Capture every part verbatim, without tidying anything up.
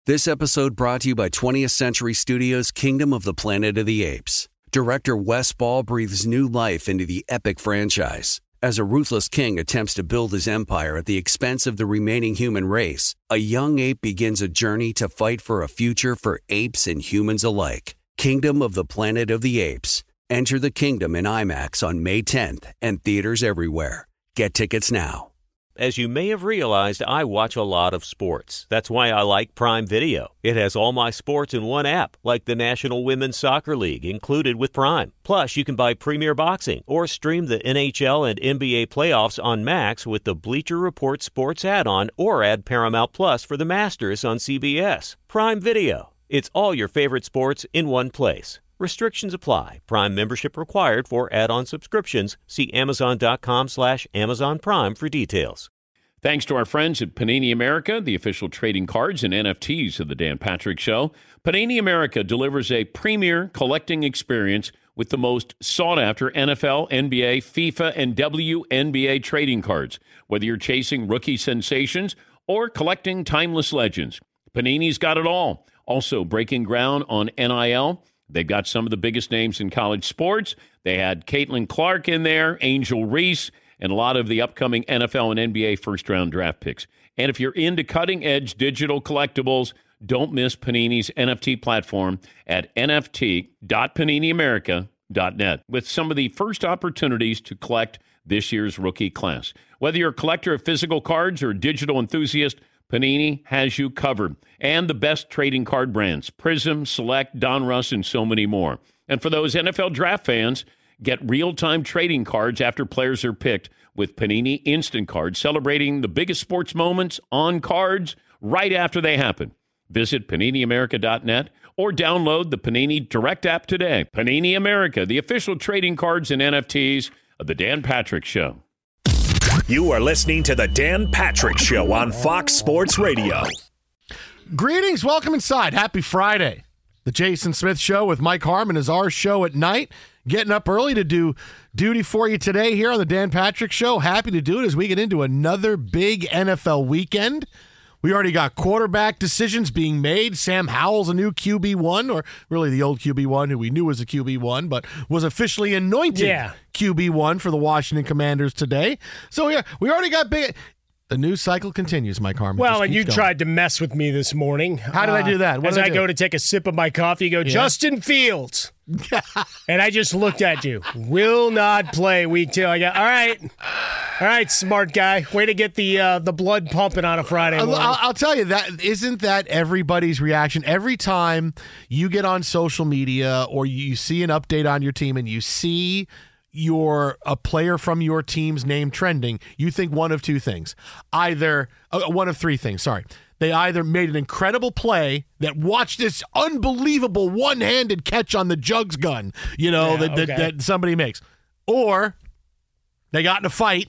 This episode brought to you by twentieth Century Studios' Kingdom of the Planet of the Apes. Director Wes Ball breathes new life into the epic franchise. As a ruthless king attempts to build his empire at the expense of the remaining human race, a young ape begins a journey to fight for a future for apes and humans alike. Kingdom of the Planet of the Apes. Enter the kingdom in IMAX on May tenth and theaters everywhere. Get tickets now. As you may have realized, I watch a lot of sports. That's why I like Prime Video. It has all my sports in one app, like the National Women's Soccer League, included with Prime. Plus, you can buy Premier Boxing or stream the N H L and N B A playoffs on Max with the Bleacher Report Sports add-on, or add Paramount Plus for the Masters on C B S. Prime Video. It's all your favorite sports in one place. Restrictions apply. Prime membership required for add-on subscriptions. See Amazon.com slash Amazon Prime for details. Thanks to our friends at Panini America, the official trading cards and N F Ts of the Dan Patrick Show. Panini America delivers a premier collecting experience with the most sought-after N F L, N B A, FIFA, and W N B A trading cards. Whether you're chasing rookie sensations or collecting timeless legends, Panini's got it all. Also breaking ground on N I L. They've got some of the biggest names in college sports. They had Caitlin Clark in there, Angel Reese, and a lot of the upcoming N F L and N B A first-round draft picks. And if you're into cutting-edge digital collectibles, don't miss Panini's N F T platform at N F T dot panini america dot net with some of the first opportunities to collect this year's rookie class. Whether you're a collector of physical cards or a digital enthusiast, Panini has you covered. And the best trading card brands, Prism, Select, Donruss, and so many more. And for those N F L draft fans, get real-time trading cards after players are picked with Panini Instant Cards, celebrating the biggest sports moments on cards right after they happen. Visit panini america dot net or download the Panini Direct app today. Panini America, the official trading cards and N F Ts of the Dan Patrick Show. You are listening to the Dan Patrick Show on Fox Sports Radio. Greetings. Welcome inside. Happy Friday. The Jason Smith Show with Mike Harmon is our show at night. Getting up early to do duty for you today here on the Dan Patrick Show. Happy to do it as we get into another big N F L weekend. We already got quarterback decisions being made. Sam Howell's a new Q B one, or really the old Q B one, who we knew was a Q B one, but was officially anointed yeah. Q B one for the Washington Commanders today. So yeah, we already got big. The news cycle continues, Mike Harmon. Well, and you going. tried to mess with me this morning. How did uh, I do that? What as I, I go to take a sip of my coffee, you go, yeah. Justin Fields. And I just looked at you. Will not play week two. I go, all right. All right, smart guy. Way to get the uh, the blood pumping on a Friday morning. I'll, I'll tell you, that isn't that everybody's reaction? Every time you get on social media or you see an update on your team and you see your a player from your team's name trending, you think one of two things. Either uh, one of three things, sorry. They either made an incredible play that watched this unbelievable one-handed catch on the jugs gun, you know, yeah, that, okay. that that somebody makes, or they got in a fight,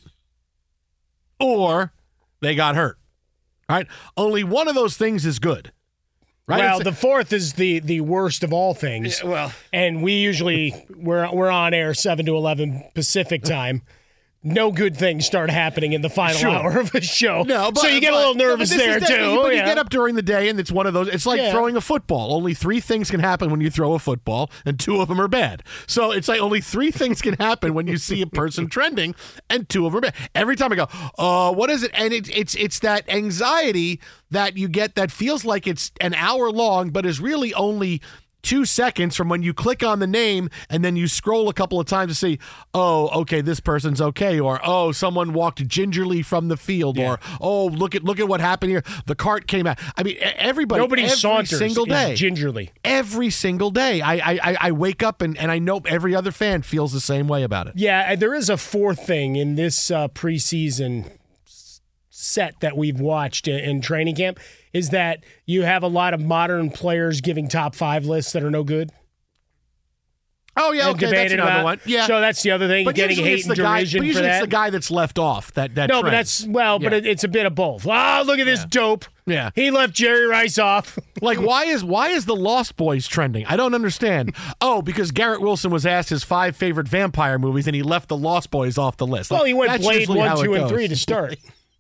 or they got hurt. All right? Only one of those things is good. Right? Well, it's, the fourth is the, the worst of all things. Yeah, well, and we usually we're we're on air seven to eleven Pacific time. No good things start happening in the final sure. hour of a show. No, but, so you get but, a little nervous no, there that, too. But oh, you yeah. get up during the day, and it's one of those. It's like yeah. throwing a football. Only three things can happen when you throw a football, and two of them are bad. So it's like only three things can happen when you see a person trending, and two of them are bad. Every time I go, uh, what is it? And it, it's it's that anxiety that you get that feels like it's an hour long, but is really only two seconds from when you click on the name and then you scroll a couple of times to see, oh, okay, this person's okay, or oh, someone walked gingerly from the field, yeah. or oh, look at look at what happened here. The cart came out. I mean, everybody, Nobody every saunters single day, gingerly. Every single day, I I I wake up and, and I know every other fan feels the same way about it. Yeah, there is a fourth thing in this uh, preseason set that we've watched in, in training camp. Is that you have a lot of modern players giving top five lists that are no good. Oh, yeah, okay, that's another about. one. Yeah. So that's the other thing, but getting hate and guy, derision but usually for that. it's the guy that's left off, that, that No, trend. but that's, well, yeah. but it, it's a bit of both. Oh, look at this yeah. dope. Yeah. He left Jerry Rice off. Like, why is why is the Lost Boys trending? I don't understand. Oh, because Garrett Wilson was asked his five favorite vampire movies, and he left the Lost Boys off the list. Well, he went that's Blade one, two, and goes. three to start.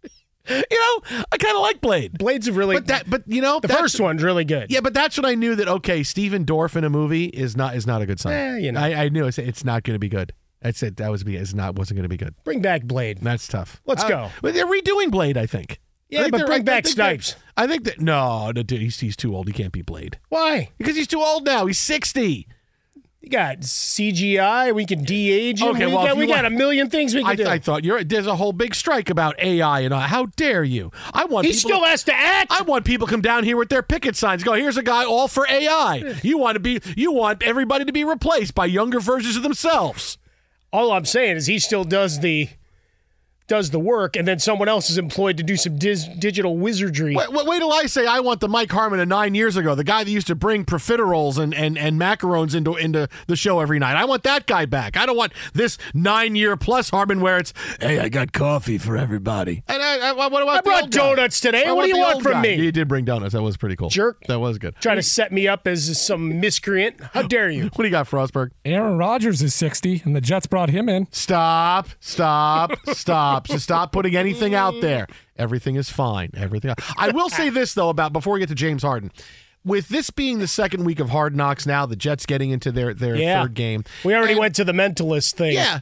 You know, I kind of like Blade. Blade's a really, but that, but you know, the first one's really good. Yeah, but that's when I knew that. Okay, Stephen Dorff in a movie is not is not a good sign. Eh, you know. I, I knew it's, it's not going to be good. That's it. That was be. It's not wasn't going to be good. Bring back Blade. That's tough. Let's uh, go. But they're redoing Blade, I think. Yeah, I think but bring I, back I Snipes. I think that no, no dude, he's, he's too old. He can't be Blade. Why? Because he's too old now. He's sixty. You got C G I. We can de-age him. Okay, we well, got, we want, got a million things we can I, do. I thought you're. There's a whole big strike about A I and all. How dare you? I want. He people still to, has to act. I want people to come down here with their picket signs. Go, here's a guy all for A I. You want to be. You want everybody to be replaced by younger versions of themselves. All I'm saying is he still does the does the work, and then someone else is employed to do some dis- digital wizardry. Wait, wait, wait till I say I want the Mike Harmon of nine years ago, the guy that used to bring profiteroles and, and, and macarons into into the show every night. I want that guy back. I don't want this nine-year plus Harmon where it's, hey, I got coffee for everybody. And I, I, what about I the brought old guy? donuts today. I What do you the want old from guy. me? You did bring donuts. That was pretty cool. Jerk. That was good. Trying to set me up as some miscreant. How dare you? What do you got, Frostberg? Aaron Rodgers is sixty, and the Jets brought him in. Stop, stop, stop. So stop putting anything out there. Everything is fine. Everything. I will say this, though, about before we get to James Harden. With this being the second week of Hard Knocks now, the Jets getting into their, their Yeah. third game. We already And- went to the mentalist thing. Yeah.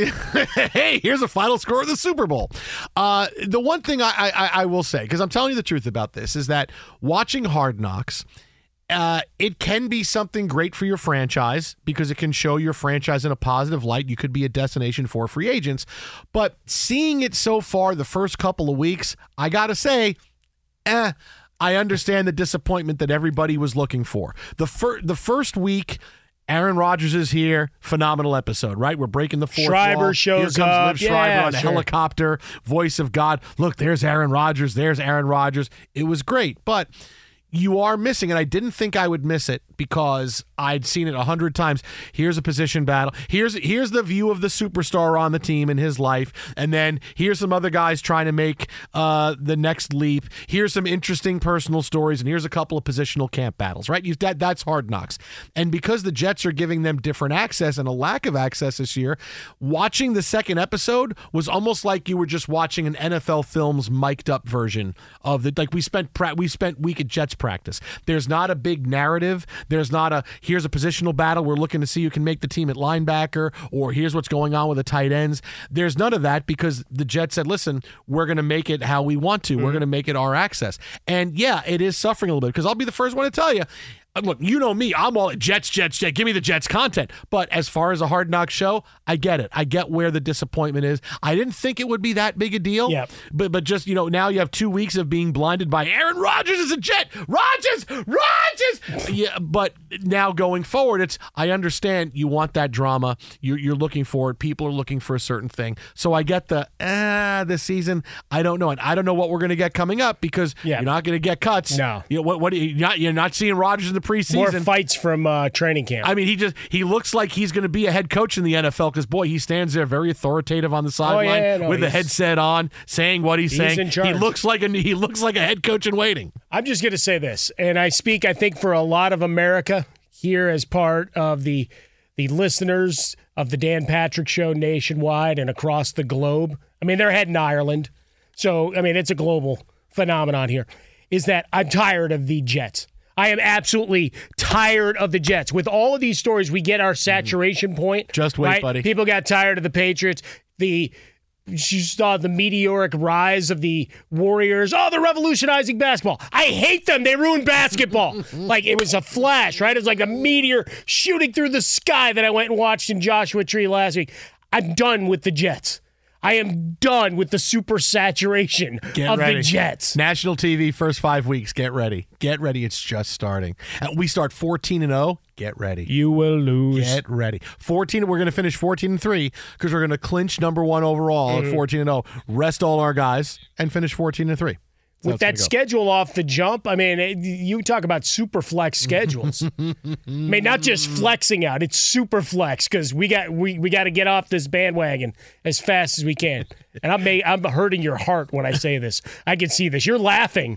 Hey, here's a final score of the Super Bowl. Uh, the one thing I, I, I will say, because I'm telling you the truth about this, is that watching Hard Knocks, uh, it can be something great for your franchise because it can show your franchise in a positive light. You could be a destination for free agents. But seeing it so far the first couple of weeks, I got to say, eh, I understand the disappointment that everybody was looking for. The, fir- the first week, Aaron Rodgers is here. Phenomenal episode, right? We're breaking the fourth Schreiber wall. shows Here comes up. Liv Schreiber Yeah, on a sure. helicopter, voice of God. Look, there's Aaron Rodgers. There's Aaron Rodgers. It was great, but you are missing, and I didn't think I would miss it because I'd seen it a hundred times. Here's a position battle. Here's here's the view of the superstar on the team in his life, and then here's some other guys trying to make uh, the next leap. Here's some interesting personal stories, and here's a couple of positional camp battles. Right? You, that that's Hard Knocks, and because the Jets are giving them different access and a lack of access this year, watching the second episode was almost like you were just watching an N F L Films mic'd up version of the like we spent pra- we spent week at Jets practice. There's not a big narrative. There's not a here's a positional battle. We're looking to see who can make the team at linebacker, or here's what's going on with the tight ends. There's none of that because the Jets said, listen, we're going to make it how we want to. Mm-hmm. We're going to make it our access. And yeah, it is suffering a little bit because I'll be the first one to tell you, look, you know me. I'm all Jets, Jets, Jets. Give me the Jets content. But as far as a Hard Knock show, I get it. I get where the disappointment is. I didn't think it would be that big a deal. Yep. But but just, you know, now you have two weeks of being blinded by Aaron Rodgers is a Jet. Rodgers, Rodgers. Yeah, but now going forward, it's I understand you want that drama. You're, you're looking for it. People are looking for a certain thing. So I get the, ah, this season, I don't know. And I don't know what we're going to get coming up because Yeah. you're not going to get cuts. No. You know, what, what, you're, not, you're not seeing Rodgers in the preseason. More fights from uh, training camp. I mean, he just he looks like he's going to be a head coach in the N F L because, boy, he stands there very authoritative on the sideline Oh, yeah, no, with the he's- headset on, saying what he's, he's saying. in charge. He looks like a he looks like a head coach in waiting. I'm just going to say this, and I speak, I think, for a lot of America here as part of the the listeners of the Dan Patrick Show nationwide and across the globe. I mean, they're heading to Ireland, so I mean, it's a global phenomenon here. Is that I'm tired of the Jets. I am absolutely tired of the Jets. With all of these stories, we get our saturation point. Just wait, right? buddy. People got tired of the Patriots. The You saw the meteoric rise of the Warriors. Oh, they're revolutionizing basketball. I hate them. They ruined basketball. Like, it was a flash, right? It was like a meteor shooting through the sky that I went and watched in Joshua Tree last week. I'm done with the Jets. I am done with the super saturation Get of ready. the Jets. National T V first five weeks. Get ready. Get ready. It's just starting. And we start fourteen and oh. Get ready. You will lose. Get ready. fourteen. We're going to finish fourteen and three because we're going to clinch number one overall Mm-hmm. at fourteen and oh. Rest all our guys and finish fourteen and three. So With that's that gonna go. schedule off the jump, I mean, it, you talk about super flex schedules. I mean, not just flexing out; it's super flex because we got we, we got to get off this bandwagon as fast as we can. And I'm may, I'm hurting your heart when I say this. I can see this. You're laughing,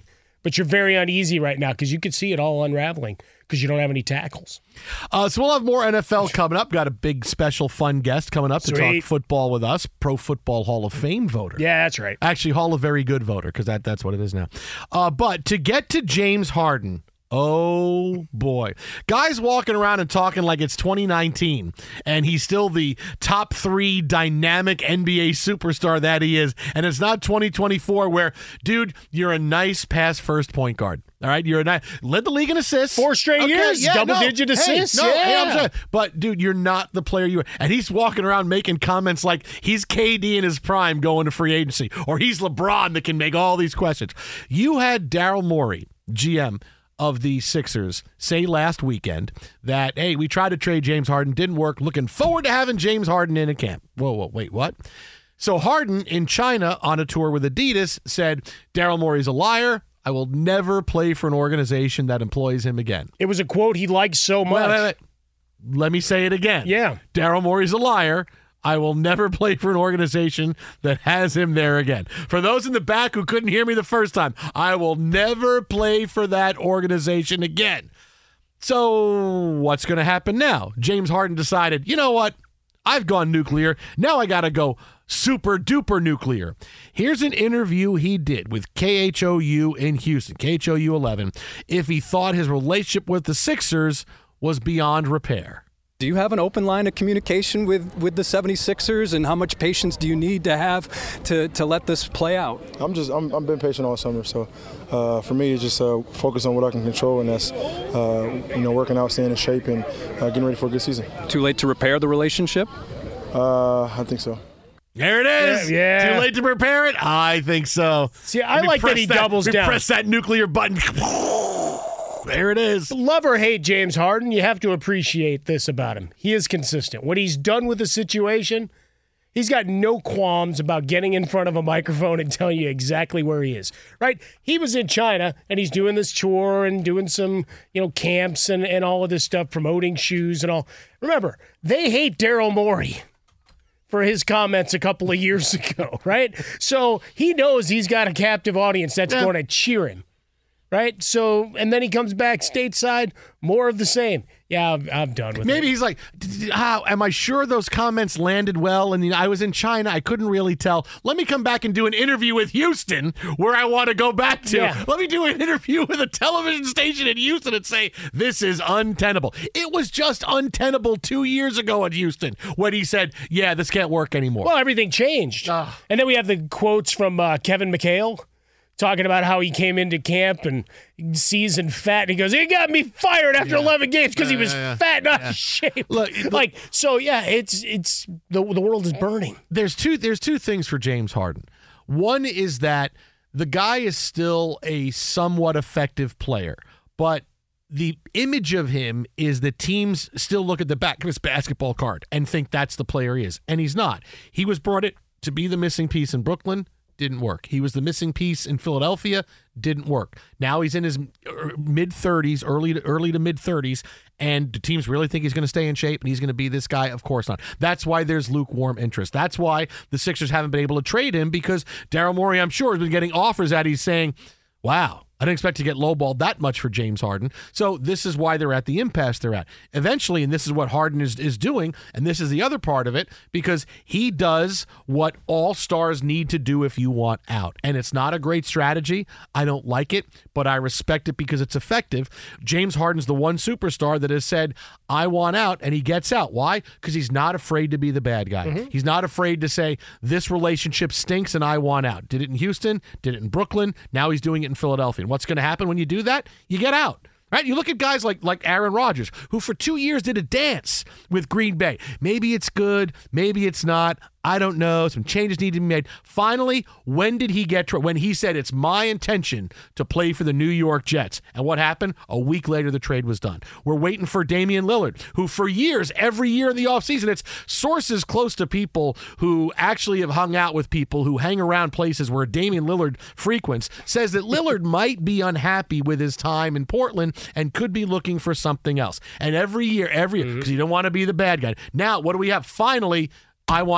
but you're very uneasy right now because you could see it all unraveling because you don't have any tackles. Uh, so we'll have more N F L coming up. Got a big special fun guest coming up Sweet. to talk football with us, Pro Football Hall of Fame voter. Yeah, that's right. Actually, Hall of Very Good voter because that, that's what it is now. Uh, but to get to James Harden, oh, boy. Guys walking around and talking like it's twenty nineteen, and he's still the top three dynamic N B A superstar that he is. And it's not twenty twenty-four where, dude, you're a nice pass-first point guard. All right? You're a nice, led the league in assists. Four straight okay, years, yeah, double-digit no, assists. Hey, no, yeah. hey, I'm sorry. But, dude, you're not the player you are. And he's walking around making comments like he's K D in his prime going to free agency, or he's LeBron that can make all these questions. You had Daryl Morey, G M of the Sixers, say last weekend that, hey, we tried to trade James Harden, didn't work. Looking forward to having James Harden in a camp. Whoa, whoa, wait, what? So Harden in China on a tour with Adidas said, Daryl Morey's a liar. I will never play for an organization that employs him again. It was a quote he liked so much. Wait, wait, wait. Let me say it again. Yeah. Daryl Morey's a liar. I will never play for an organization that has him there again. For those in the back who couldn't hear me the first time, I will never play for that organization again. So what's going to happen now? James Harden decided, you know what? I've gone nuclear. Now I got to go super duper nuclear. Here's an interview he did with K H O U in Houston, K H O U eleven, if he thought his relationship with the Sixers was beyond repair. Do you have an open line of communication with, with the seventy-sixers, and how much patience do you need to have to, to let this play out? I'm just I'm I've been patient all summer, so uh, for me it's just uh, focus on what I can control, and that's uh, you know working out, staying in shape, and uh, getting ready for a good season. Too late to repair the relationship? Uh, I think so. There it is. Yeah, yeah. Too late to repair it? I think so. See, I like that he that, doubles down. Press that nuclear button. There it is. Love or hate James Harden, you have to appreciate this about him. He is consistent. When he's done with the situation, he's got no qualms about getting in front of a microphone and telling you exactly where he is, right? He was in China, and he's doing this tour and doing some, you know, camps and, and all of this stuff, promoting shoes and all. Remember, they hate Daryl Morey for his comments a couple of years ago, right? So he knows he's got a captive audience that's yeah. going to cheer him. Right? So, and then he comes back stateside, more of the same. Yeah, I'm, I'm done with Maybe it. he's like, how, am I sure those comments landed well? And you know, I was in China. I couldn't really tell. Let me come back and do an interview with Houston where I want to go back to. Yeah. Let me do an interview with a television station in Houston and say, this is untenable. It was just untenable two years ago in Houston when he said, yeah, this can't work anymore. Well, everything changed. Uh, and then we have the quotes from uh, Kevin McHale, talking about how he came into camp and seasoned fat. And he goes, he got me fired after yeah. eleven games because yeah, he was yeah, fat and out yeah. of shape. Look, like, so yeah, it's it's the the world is burning. There's two there's two things for James Harden. One is that the guy is still a somewhat effective player, but the image of him is that teams still look at the back of his basketball card and think that's the player he is, and he's not. He was brought in to be the missing piece in Brooklyn. Didn't work. He was the missing piece in Philadelphia. Didn't work. Now he's in his mid-thirties, early to, early to mid-thirties, and the teams really think he's going to stay in shape and he's going to be this guy? Of course not. That's why there's lukewarm interest. That's why the Sixers haven't been able to trade him, because Daryl Morey, I'm sure, has been getting offers that he's saying, wow, I didn't expect to get lowballed that much for James Harden. So this is why they're at the impasse they're at. Eventually, and this is what Harden is, is doing, and this is the other part of it, because he does what all stars need to do if you want out. And it's not a great strategy. I don't like it, but I respect it because it's effective. James Harden's the one superstar that has said, I want out, and he gets out. Why? Because he's not afraid to be the bad guy. Mm-hmm. He's not afraid to say, this relationship stinks and I want out. Did it in Houston, did it in Brooklyn, now he's doing it in Philadelphia. And what's going to happen when you do that? You get out. Right? You look at guys like like Aaron Rodgers, who for two years did a dance with Green Bay. Maybe it's good, maybe it's not. I don't know. Some changes need to be made. Finally, when did he get tra- when he said it's my intention to play for the New York Jets? And what happened? A week later, the trade was done. We're waiting for Damian Lillard, who for years, every year in the offseason, it's sources close to people who actually have hung out with people who hang around places where Damian Lillard frequents, says that Lillard might be unhappy with his time in Portland and could be looking for something else. And every year, every year, because mm-hmm. you don't want to be the bad guy. Now, what do we have? Finally, I want out.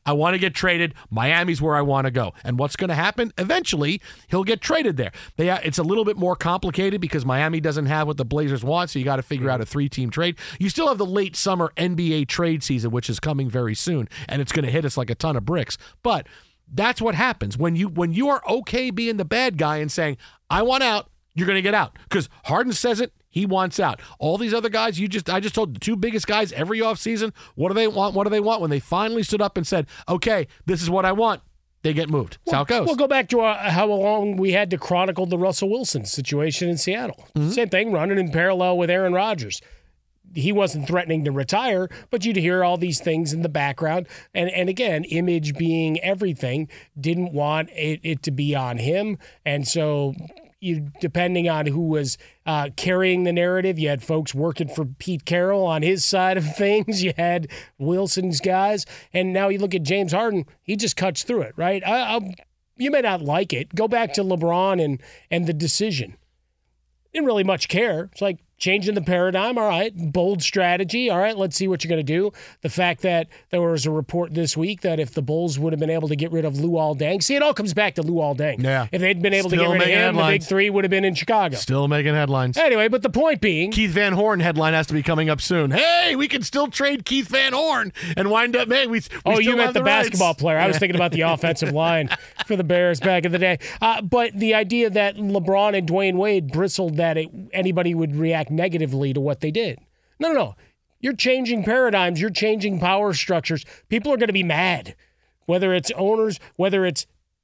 I want to get traded. Miami's where I want to go. And what's going to happen? Eventually, he'll get traded there. They, it's a little bit more complicated because Miami doesn't have what the Blazers want, so you got to figure out a three-team trade. You still have the late summer N B A trade season, which is coming very soon, and it's going to hit us like a ton of bricks. But that's what happens. When you when you are okay being the bad guy and saying, I want out, you're going to get out. Because Harden says it, he wants out. All these other guys, you just I just told the two biggest guys every offseason, what do they want? What do they want? When they finally stood up and said, okay, this is what I want, they get moved. That's well, how it goes. We'll go back to uh, how long we had to chronicle the Russell Wilson situation in Seattle. Mm-hmm. Same thing, running in parallel with Aaron Rodgers. He wasn't threatening to retire, but you'd hear all these things in the background. And and again, image being everything, didn't want it, it to be on him. And so you, depending on who was uh, carrying the narrative, you had folks working for Pete Carroll on his side of things. You had Wilson's guys. And now you look at James Harden, he just cuts through it, right? I, I, you may not like it. Go back to LeBron and and the decision. Didn't really much care. It's like, changing the paradigm, all right. Bold strategy, all right. Let's see what you're going to do. The fact that there was a report this week that if the Bulls would have been able to get rid of Luol Deng, see, it all comes back to Luol Deng. Yeah. If they'd been able Still to get rid of him, headlines. the big three would have been in Chicago. Still making headlines. Anyway, but the point being, Keith Van Horn headline has to be coming up soon. Hey, we can still trade Keith Van Horn and wind up, man, we, we oh, still you meant have the, the basketball rights. player. I was thinking about the offensive line for the Bears back in the day. Uh, but the idea that LeBron and Dwayne Wade bristled that it, anybody would react negatively to what they did. No, no, no. You're changing paradigms. You're changing power structures. People are going to be mad, whether it's owners, whether it's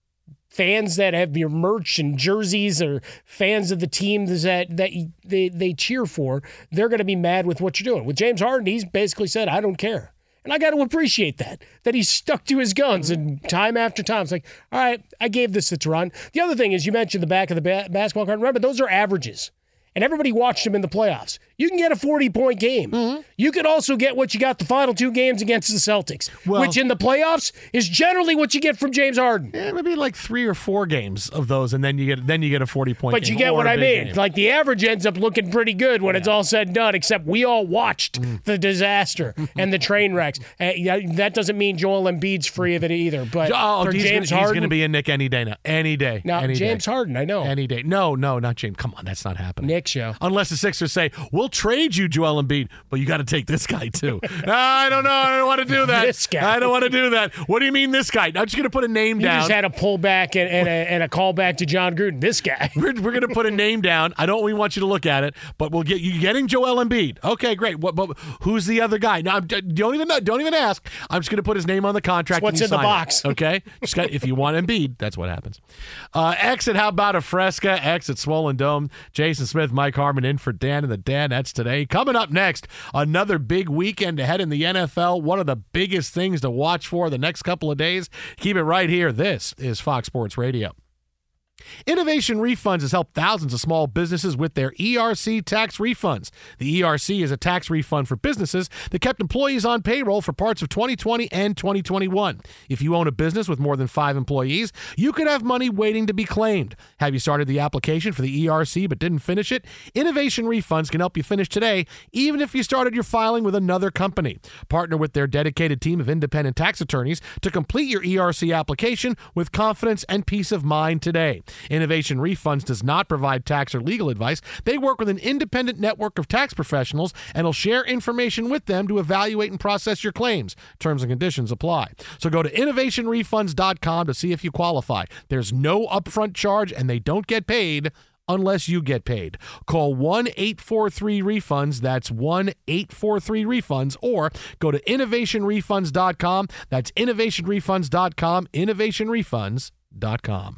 fans that have your merch and jerseys or fans of the team that, that they, they cheer for. They're going to be mad with what you're doing. With James Harden, he's basically said, I don't care. And I got to appreciate that, that he's stuck to his guns and time after time. It's like, all right, I gave this a run. The other thing is you mentioned the back of the ba- basketball card. Remember, those are averages. And everybody watched him in the playoffs. You can get a forty-point game. Mm-hmm. You could also get what you got the final two games against the Celtics, well, which in the playoffs is generally what you get from James Harden. Yeah, maybe like three or four games of those, and then you get then you get a forty-point game. But you get what I mean. Game. Like the average ends up looking pretty good when yeah. it's all said and done, except we all watched mm. the disaster and the train wrecks. Uh, that doesn't mean Joel Embiid's free of it either. But oh, for he's James gonna, Harden, he's going to be in Nick any day now. Any day. Now, any James day. Harden, I know. Any day. No, no, not James. Come on, that's not happening. Nick show. Unless the Sixers say, we'll trade you, Joel Embiid, but you got to take this guy too. I don't know. I don't want to do that. This guy. I don't want to do that. What do you mean this guy? I'm just going to put a name you down. You just had a pullback and, and, a, and a callback to John Gruden. This guy. We're, we're going to put a name down. I don't we want you to look at it, but we'll get you getting Joel Embiid. Okay, great. What? But who's the other guy? Now, don't even know, don't even ask. I'm just going to put his name on the contract. What's in the box? It, okay, just got, if you want Embiid, that's what happens. Uh, X at How About a Fresca? X at Swollen Dome. Jason Smith, Mike Harmon in for Dan and the Dan. That's today. Coming up next, another big weekend ahead in the N F L. One of the biggest things to watch for the next couple of days. Keep it right here. This is Fox Sports Radio. Innovation Refunds has helped thousands of small businesses with their E R C tax refunds. The E R C is a tax refund for businesses that kept employees on payroll for parts of twenty twenty and twenty twenty-one. If you own a business with more than five employees, you could have money waiting to be claimed. Have you started the application for the E R C but didn't finish it? Innovation Refunds can help you finish today, even if you started your filing with another company. Partner with their dedicated team of independent tax attorneys to complete your E R C application with confidence and peace of mind today. Innovation Refunds does not provide tax or legal advice. They work with an independent network of tax professionals and will share information with them to evaluate and process your claims. Terms and conditions apply. So go to innovation refunds dot com to see if you qualify. There's no upfront charge and they don't get paid unless you get paid. Call one eight four three refunds. That's one eight four three refunds, or go to innovation refunds dot com. That's innovation refunds dot com, innovation refunds dot com.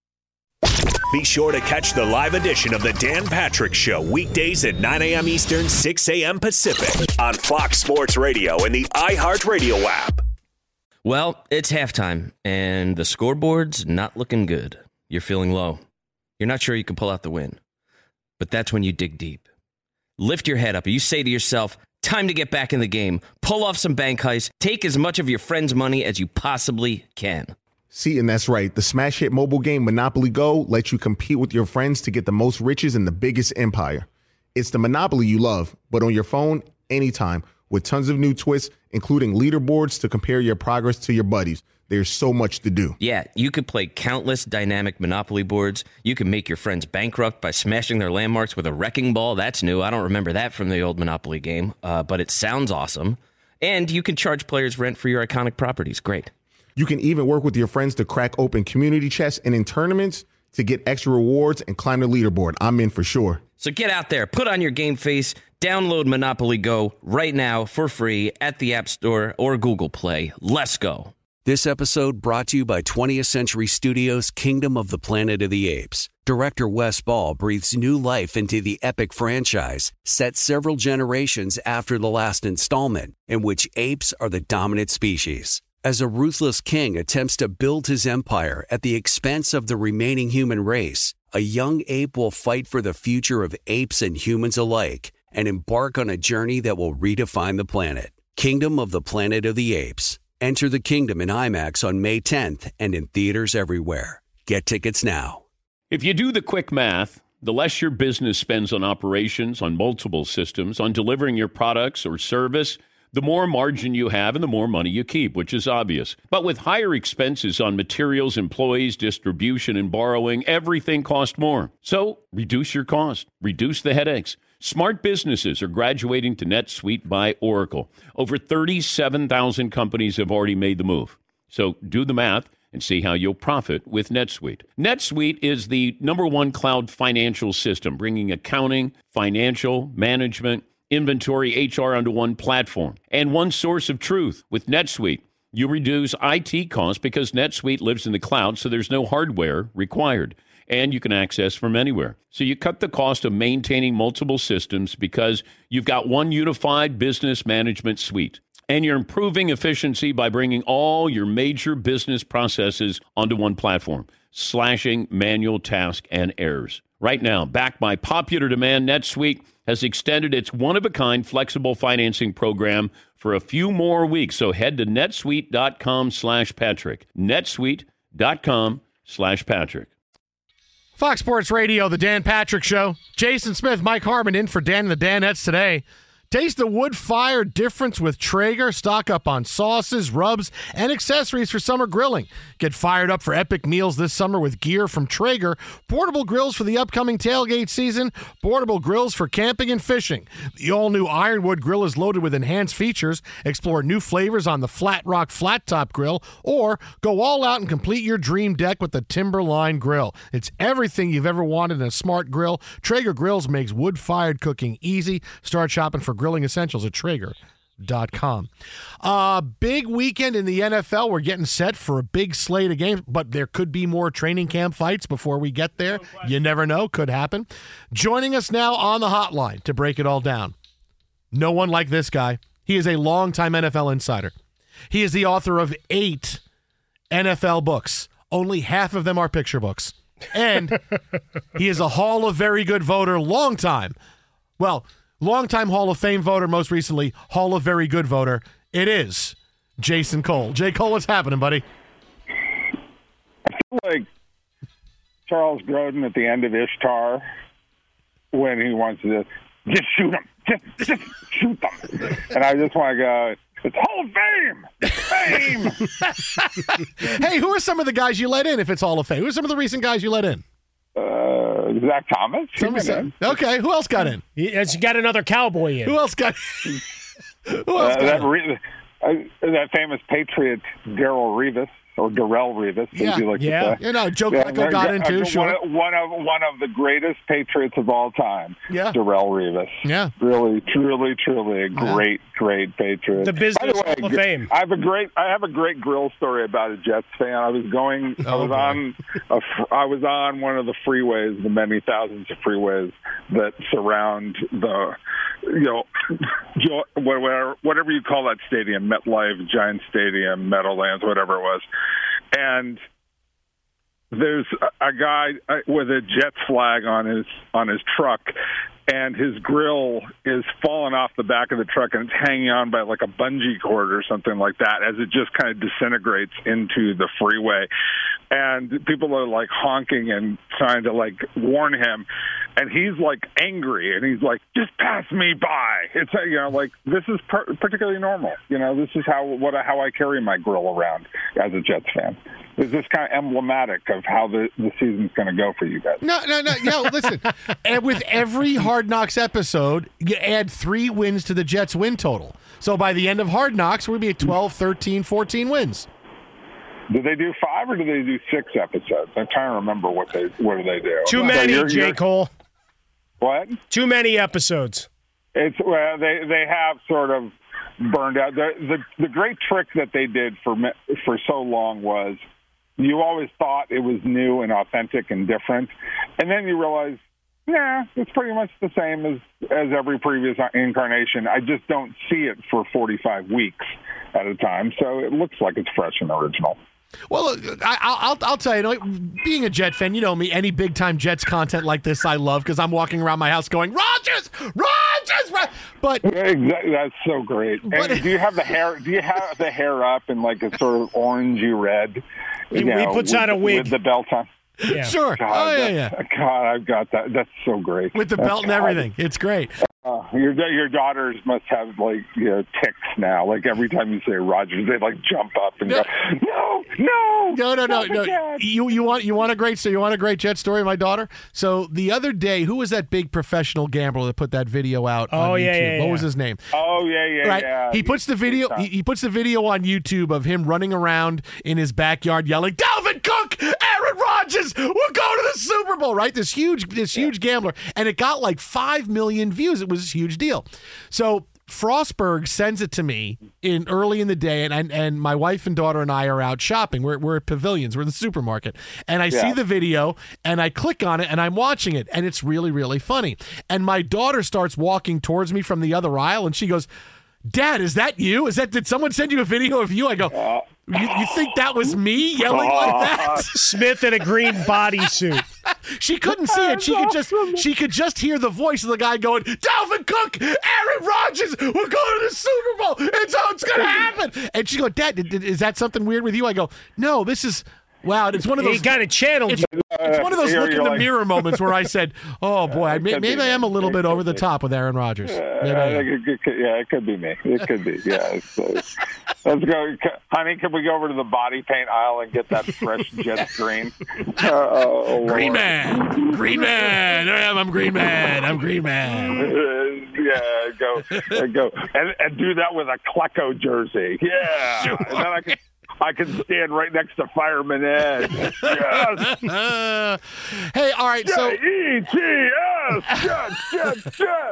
Be sure to catch the live edition of the Dan Patrick Show weekdays at nine a.m. Eastern, six a.m. Pacific on Fox Sports Radio and the iHeartRadio app. Well, it's halftime, and the scoreboard's not looking good. You're feeling low. You're not sure you can pull out the win. But that's when you dig deep. Lift your head up. You say to yourself, time to get back in the game. Pull off some bank heists. Take as much of your friend's money as you possibly can. See, and that's right. The smash hit mobile game Monopoly Go lets you compete with your friends to get the most riches in the biggest empire. It's the Monopoly you love, but on your phone, anytime, with tons of new twists, including leaderboards to compare your progress to your buddies. There's so much to do. Yeah, you could play countless dynamic Monopoly boards. You can make your friends bankrupt by smashing their landmarks with a wrecking ball. That's new. I don't remember that from the old Monopoly game, uh, but it sounds awesome. And you can charge players rent for your iconic properties. Great. You can even work with your friends to crack open community chests and in tournaments to get extra rewards and climb the leaderboard. I'm in for sure. So get out there, put on your game face, download Monopoly Go right now for free at the App Store or Google Play. Let's go. This episode brought to you by twentieth Century Studios' Kingdom of the Planet of the Apes. Director Wes Ball breathes new life into the epic franchise, set several generations after the last installment, in which apes are the dominant species. As a ruthless king attempts to build his empire at the expense of the remaining human race, a young ape will fight for the future of apes and humans alike and embark on a journey that will redefine the planet. Kingdom of the Planet of the Apes. Enter the kingdom in IMAX on May tenth and in theaters everywhere. Get tickets now. If you do the quick math, the less your business spends on operations, on multiple systems, on delivering your products or service, the more margin you have and the more money you keep, which is obvious. But with higher expenses on materials, employees, distribution, and borrowing, everything costs more. So reduce your cost. Reduce the headaches. Smart businesses are graduating to NetSuite by Oracle. Over thirty-seven thousand companies have already made the move. So do the math and see how you'll profit with NetSuite. NetSuite is the number one cloud financial system, bringing accounting, financial, management, inventory, H R onto one platform and one source of truth. With NetSuite, you reduce I T costs because NetSuite lives in the cloud, so there's no hardware required. And you can access from anywhere. So you cut the cost of maintaining multiple systems because you've got one unified business management suite. And you're improving efficiency by bringing all your major business processes onto one platform, slashing manual tasks and errors. Right now, backed by popular demand, NetSuite has extended its one-of-a-kind flexible financing program for a few more weeks. So head to netsuite.com slash Patrick. netsuite.com slash Patrick. Fox Sports Radio, the Dan Patrick Show. Jason Smith, Mike Harmon in for Dan and the Danettes today. Taste the wood-fired difference with Traeger. Stock up on sauces, rubs, and accessories for summer grilling. Get fired up for epic meals this summer with gear from Traeger. Portable grills for the upcoming tailgate season. Portable grills for camping and fishing. The all-new Ironwood grill is loaded with enhanced features. Explore new flavors on the Flat Rock Flat Top Grill, or go all out and complete your dream deck with the Timberline Grill. It's everything you've ever wanted in a smart grill. Traeger Grills makes wood-fired cooking easy. Start shopping for grilling essentials at Traeger dot com. Uh, big weekend in the N F L. We're getting set for a big slate of games, but there could be more training camp fights before we get there. You never know. Could happen. Joining us now on the hotline to break it all down. No one like this guy. He is a longtime N F L insider. He is the author of eight N F L books. Only half of them are picture books. And he is a Hall of Very Good voter, long time. Well, longtime Hall of Fame voter, most recently Hall of Very Good voter. It is Jason Cole. Jay Cole, what's happening, buddy? I feel like Charles Grodin at the end of Ishtar when he wants to just shoot him. Just, just shoot them. And I just want to go, it's Hall of Fame! Fame! Hey, who are some of the guys you let in if it's Hall of Fame? Who are some of the recent guys you let in? Uh, Zach Thomas. Some, okay, who else got in? He has got another cowboy in. Who else got in? Who else uh, got that, in? re- uh, that famous Patriot, Darrell Revis. Or Darrell Revis, yeah, as you like yeah. to say. You know, Joe yeah, Flacco got in too, one, sure. One of, one of the greatest Patriots of all time, yeah. Darrell Revis. Yeah. Really, truly, truly a great, yeah. great Patriot. The business By the way, Hall of Fame. I have a great, I have a great grill story about a Jets fan. I was going, oh, I was boy. on, a, I was on one of the freeways, the many thousands of freeways that surround the, you know, whatever, whatever you call that stadium, MetLife, Giant Stadium, Meadowlands, whatever it was. And there's a guy with a Jets flag on his on his truck, and his grill is falling off the back of the truck, and it's hanging on by like a bungee cord or something like that as it just kind of disintegrates into the freeway. And people are like honking and trying to like warn him. and he's like angry, and he's like, "Just pass me by." It's you know, like this is per- particularly normal. You know, this is how what how I carry my grill around as a Jets fan. Is this kind of emblematic of how the, the season's going to go for you guys? No, no, no. No, listen. And with every Hard Knocks episode, you add three wins to the Jets' win total. So by the end of Hard Knocks, we'll be at twelve, thirteen, fourteen wins. Do they do five or do they do six episodes? I'm trying to remember what they what do they do. Too many, so you're, J. You're, Cole. What? Too many episodes. It's well, they they have sort of burned out. The the, the great trick that they did for for so long was, you always thought it was new and authentic and different, and then you realize, yeah, it's pretty much the same as, as every previous incarnation. I just don't see it for forty-five weeks at a time, so it looks like it's fresh and original. Well, I, I'll I'll tell you, you know, being a Jet fan, you know me, any big-time Jets content like this I love because I'm walking around my house going, Rodgers! Rodgers! But exactly, that's so great. But, and do you have the hair? Do you have the hair up in like a sort of orangey red? He, know, he puts with, on a wig with the belt on. Yeah. Sure. God, oh yeah, yeah. God, I've got that. That's so great. With the belt and everything, it's great. Uh, your your daughters must have like you know, ticks now. Like every time you say Rodgers, they like jump up and no. go, no, no, no, no, no, no. You you want you want a great so you want a great Jet story, my daughter. So the other day, who was that big professional gambler that put that video out? Oh on yeah, YouTube? yeah, What yeah. was his name? Oh yeah, yeah, right. yeah. He puts the video. He, he puts the video on YouTube of him running around in his backyard yelling, "Dalvin Cook, Aaron Rodgers, we're going to the Super Bowl!" Right? This huge, this huge yeah. gambler, and it got like five million views. It was a huge deal. So Frostberg sends it to me in early in the day, and and, and my wife and daughter and I are out shopping. We're we're at Pavilions. We're in the supermarket, and I yeah. see the video, and I click on it, and I'm watching it, and it's really really funny. And my daughter starts walking towards me from the other aisle, and she goes, "Dad, is that you? Is that did someone send you a video of you?" I go, "You, you think that was me yelling like that?" Smith in a green bodysuit. She couldn't see it. She could just she could just hear the voice of the guy going, "Dalvin Cook, Aaron Rodgers, we're going to the Super Bowl. It's how it's going to happen." And she go, "Dad, is that something weird with you?" I go, "No, this is." Wow, it's one of those. He got a channel. It's, it's one of those look in the like, mirror moments where I said, "Oh boy, I, maybe be, I am a little bit over the top with Aaron Rodgers." Maybe uh, it, it, it, yeah, it could be me. It could be. Yeah. So, let's go, honey. Can we go over to the body paint aisle and get that fresh Jets green? Uh, oh, green man, green man. I'm Green Man. I'm Green Man. Uh, yeah, go, uh, go, and, and do that with a Klecko jersey. Yeah, sure. And then I can. I can stand right next to Fireman Ed. Yes. Uh, hey, all right. So E T S. Jets, Jets,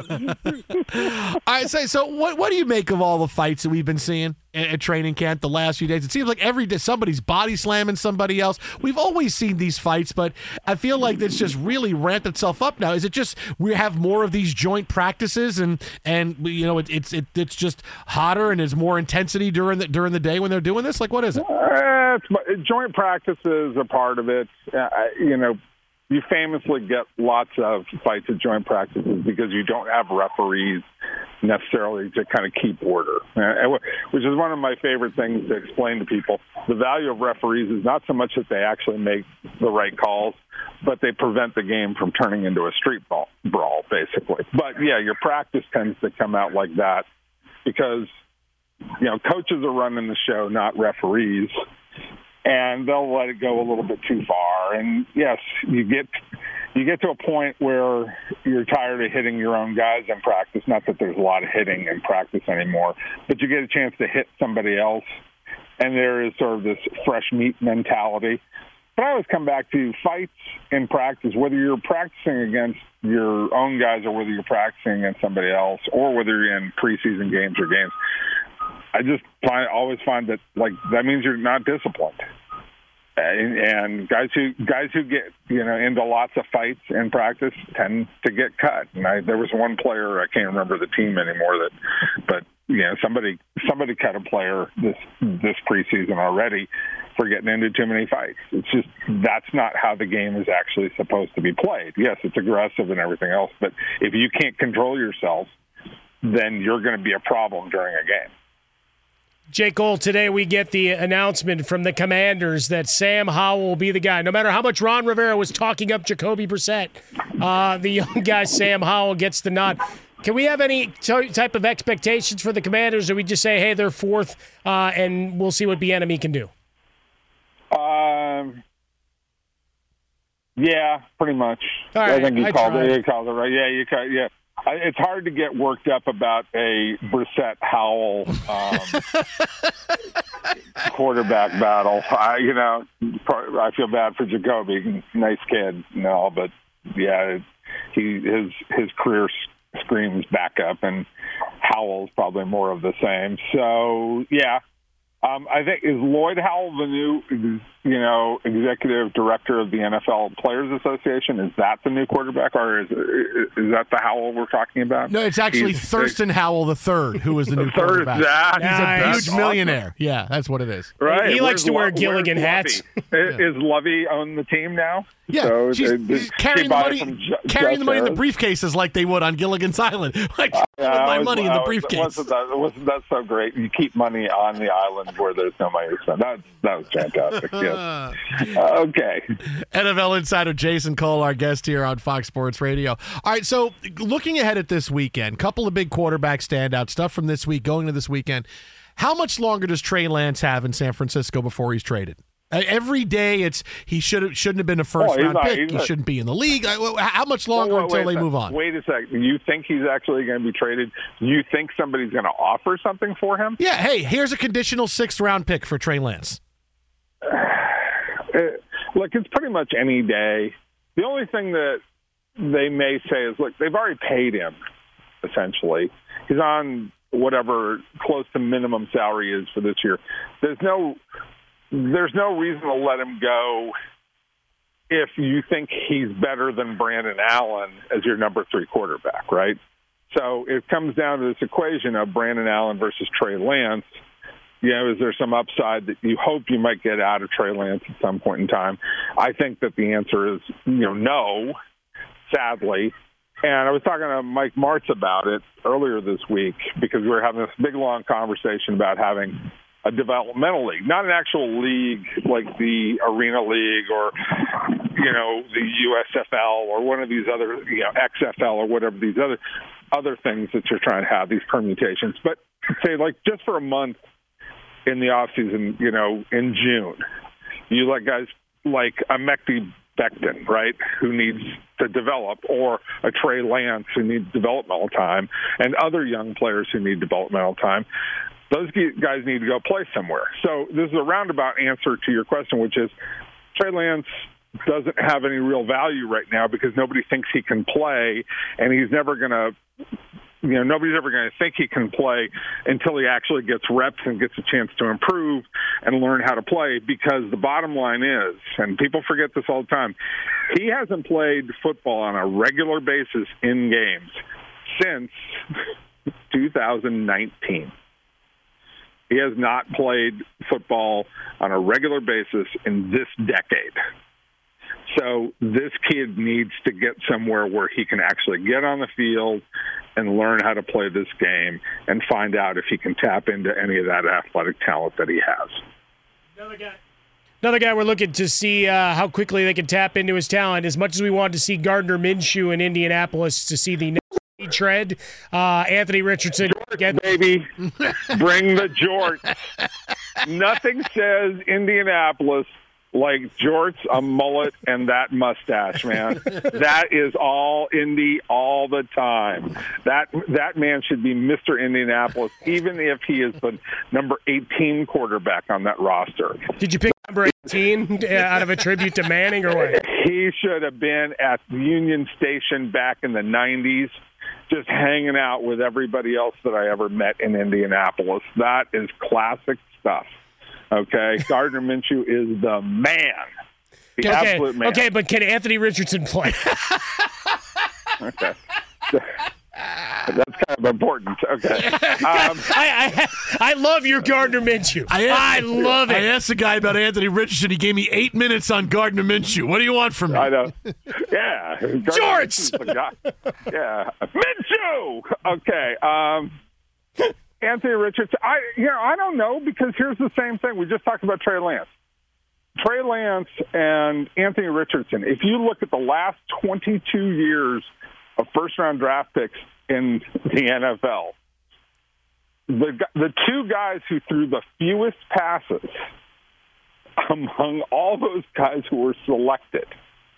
Jets. All right. So, so what what do you make of all the fights that we've been seeing at, at training camp the last few days? It seems like every day somebody's body slamming somebody else. We've always seen these fights, but I feel like it's just really ramped itself up now. Is it just we have more of these joint practices and and you know it, it's it, it's just hotter and there's more intensity during the during the day when they're doing this? Like what is it? Uh, it's, joint practices are part of it. Uh, you know, you famously get lots of fights at joint practices because you don't have referees necessarily to kind of keep order, uh, which is one of my favorite things to explain to people. The value of referees is not so much that they actually make the right calls, but they prevent the game from turning into a street ball, brawl, basically. But, yeah, your practice tends to come out like that because – you know, coaches are running the show, not referees, and they'll let it go a little bit too far. And yes, you get you get to a point where you're tired of hitting your own guys in practice. Not that there's a lot of hitting in practice anymore, but you get a chance to hit somebody else, and there is sort of this fresh meat mentality. But I always come back to fights in practice, whether you're practicing against your own guys or whether you're practicing against somebody else or whether you're in preseason games or games. I just find, always find that like that means you're not disciplined, and, and guys who guys who get you know into lots of fights in practice tend to get cut. And I, there was one player, I can't remember the team anymore, that but you know somebody somebody cut a player this this preseason already for getting into too many fights. It's just that's not how the game is actually supposed to be played. Yes, it's aggressive and everything else, but if you can't control yourself, then you're going to be a problem during a game. Jake Cole, today we get the announcement from the Commanders that Sam Howell will be the guy. No matter how much Ron Rivera was talking up Jacoby Brissett, uh, the young guy Sam Howell gets the nod. Can we have any t- type of expectations for the Commanders, or we just say, hey, they're fourth, uh, and we'll see what Bieniemy can do? Um, yeah, pretty much. All right, I think you I called tried. it. You called it right. Yeah, you called, yeah. I, it's hard to get worked up about a Brissett Howell um, quarterback battle. I, you know, I feel bad for Jacoby. Nice kid and all, but yeah, he his his career screams backup, and Howell's probably more of the same. So yeah. Um, I think, is Lloyd Howell the new, you know, executive director of the N F L Players Association? Is that the new quarterback, or is is that the Howell we're talking about? No, it's actually He's, Thurston Howell the third, who is the new Third, quarterback. that, He's Nice. a huge awesome. millionaire. Yeah, that's what it is. Right. He likes Where's to wear Lo- Gilligan where's hats. Lovey? Is Lovey on the team now? Yeah, So, she's, uh, she's did carrying she the buy money, from Ju- carrying the money in the Just briefcases like they would on Gilligan's Island. Like, Yeah, my was- money in the uh, briefcase. Wasn't that, wasn't that so great? You keep money on the island where there's no money to spend. That, that was fantastic. Yes. Uh, okay. N F L insider Jason Cole, our guest here on Fox Sports Radio. All right, so looking ahead at this weekend, couple of big quarterback standout stuff from this week going to this weekend. How much longer does Trey Lance have in San Francisco before he's traded? Uh, every day, it's he should shouldn't have been a first Oh, he's round not- pick. he's He not- shouldn't be in the league. Uh, How much longer Wait, until wait a they sec. move on? Wait a second. You think he's actually going to be traded? You think somebody's going to offer something for him? Yeah. Hey, here's a conditional sixth round pick for Trey Lance. Uh, look, it's pretty much any day. The only thing that they may say is, look, they've already paid him, essentially. He's on whatever close to minimum salary is for this year. There's no there's no reason to let him go if you think he's better than Brandon Allen as your number three quarterback, right? So it comes down to this equation of Brandon Allen versus Trey Lance. You know, is there some upside that you hope you might get out of Trey Lance at some point in time? I think that the answer is, you know, no, sadly. And I was talking to Mike Martz about it earlier this week because we were having this big, long conversation about having a developmental league, not an actual league like the Arena League or, you know, the U S F L or one of these other, you know, X F L or whatever these other other things that you're trying to have, these permutations. But say, like, just for a month in the off season, you know, in June, you let guys like a Mekhi Becton, right, who needs to develop, or a Trey Lance who needs developmental time, and other young players who need developmental time. Those guys need to go play somewhere. So this is a roundabout answer to your question, which is Trey Lance doesn't have any real value right now because nobody thinks he can play, and he's never going to, you know, nobody's ever going to think he can play until he actually gets reps and gets a chance to improve and learn how to play, because the bottom line is, and people forget this all the time, he hasn't played football on a regular basis in games since two thousand nineteen. He has not played football on a regular basis in this decade. So this kid needs to get somewhere where he can actually get on the field and learn how to play this game and find out if he can tap into any of that athletic talent that he has. Another guy. Another guy we're looking to see uh, how quickly they can tap into his talent. As much as we wanted to see Gardner Minshew in Indianapolis to see the next tread, uh, Anthony Richardson. Jorts, baby. Bring the jorts. Nothing says Indianapolis like jorts, a mullet, and that mustache, man. That is all Indy all the time. That that man should be Mister Indianapolis, even if he is the number eighteen quarterback on that roster. Did you pick number eighteen out of a tribute to Manning or what? He should have been at Union Station back in the nineties, just hanging out with everybody else that I ever met in Indianapolis. That is classic stuff. Okay, Gardner Minshew is the man, the okay, absolute man. Okay, but can Anthony Richardson play? Okay, that's kind of important. Okay, um, I, I I love your Gardner Minshew. I, I love it. I asked the guy about Anthony Richardson. He gave me eight minutes on Gardner Minshew. What do you want from me? I know. Yeah, Gardner Jorts. Minshew's the guy. Yeah, Minshew. Okay. Um, Anthony Richardson, I you know I don't know, because here's the same thing. We just talked about Trey Lance. Trey Lance and Anthony Richardson, if you look at the last twenty-two years of first-round draft picks in the N F L, the the two guys who threw the fewest passes among all those guys who were selected